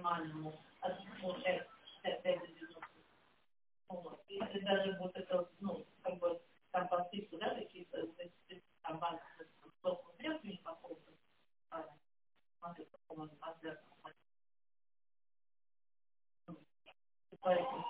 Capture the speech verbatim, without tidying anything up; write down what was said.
минимальному от ну, пять до девяноста. Вот. И если даже вот это, ну, как бы там по списку, да, какие-то там банки, сто средств не походят, смотри, по какому размеру. Поэтому